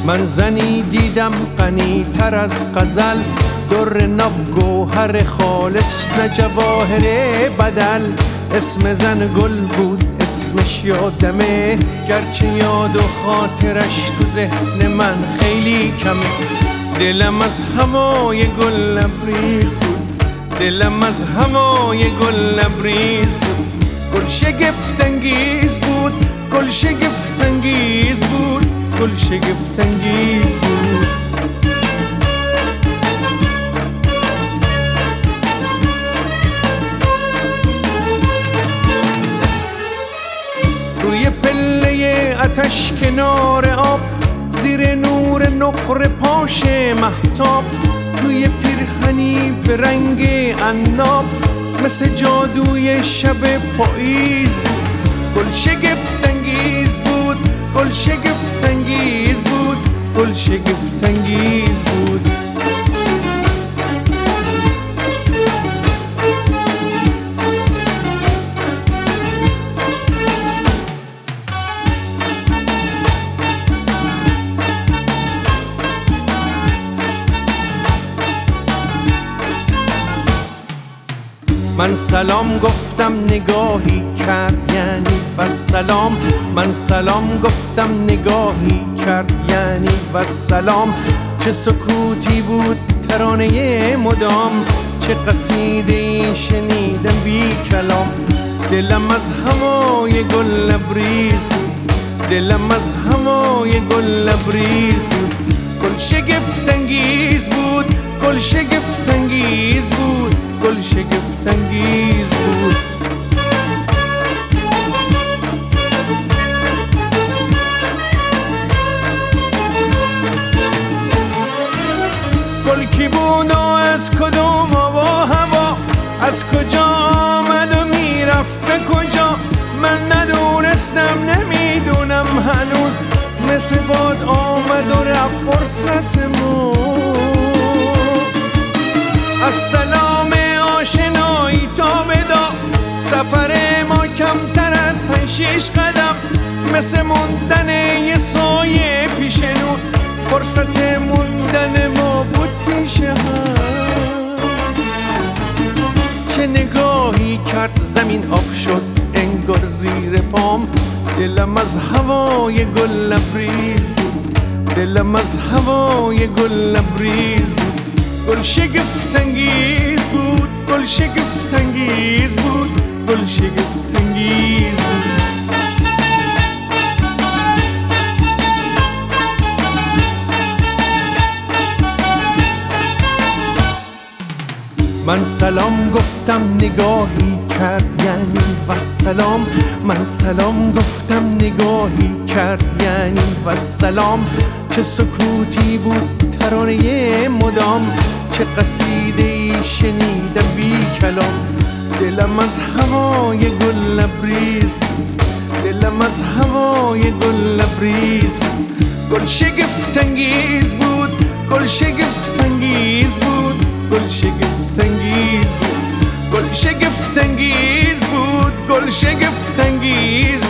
من زنی دیدم غنی تر از غزل، در ناب گوهر خالص نه جواهر بدل. اسم زن گل بود اسمش یادمه، گرچه یاد و خاطرش تو ذهن من خیلی کمه. دلم از هوای گل لبریز بود، دلم از هوای گل لبریز بود. گل شگفت انگیز بود، گل شگفت انگیز بود، گل شگفت انگیز بود. روی پله آتش کنار آب، زیر نور نقره پاش مهتاب، توی پیرهنی به رنگ عناب، مثل جادوی شب پاییز بود. گل شگفت انگیز بود، گل شگفت انگیز بود، گل شگفت انگیز بود. من سلام گفتم نگاهی کرد یعنی و سلام، من سلام گفتم نگاهی کرد یعنی و سلام. چه سکوتی بود ترانه مدام، چه قصیده‌ای شنیدم بی کلام. دلم از هوای گل لبریز بود، دلم از هوای گل لبریز بود. گل شگفت انگیز بود، گل شگفت انگیز بود، گل شگفت انگیز بود. گل کی بود و از کدوم آوا هوا، از کجا آمد و میرفت به کجا؟ من ندونستم نمیدونم هنوز، مثل باد آمد و رفت فرصت ما. از سلام آشنایی تا بدا، سفر ما کمتر از 5-6 قدم، مثل موندن یه سایه پیش نور، فرصت موندن ما بود پیش هم. چه نگاهی کرد زمین آب شد انگار زیر پام. دلم از هوای گل لبریز بود، دلم از هوای گل لبریز بود. گل شگفت انگیز بود، گل شگفت انگیز بود، گل شگفت انگیز بود. من سلام گفتم نگاهی کرد یعنی و سلام، من سلام گفتم نگاهی کرد یعنی و سلام. چه سکوتی بود ترانه مدام، چه قصیده‌ای شنیدم بی کلام. دلم از هوای گل لبریز بود، دلم از هوای گل لبریز بود. گل شگفت انگیز بود، گل شگفت انگیز بود، گل شگفت انگیز بود. گل شگفت انگیز بود، گل شگفت انگیز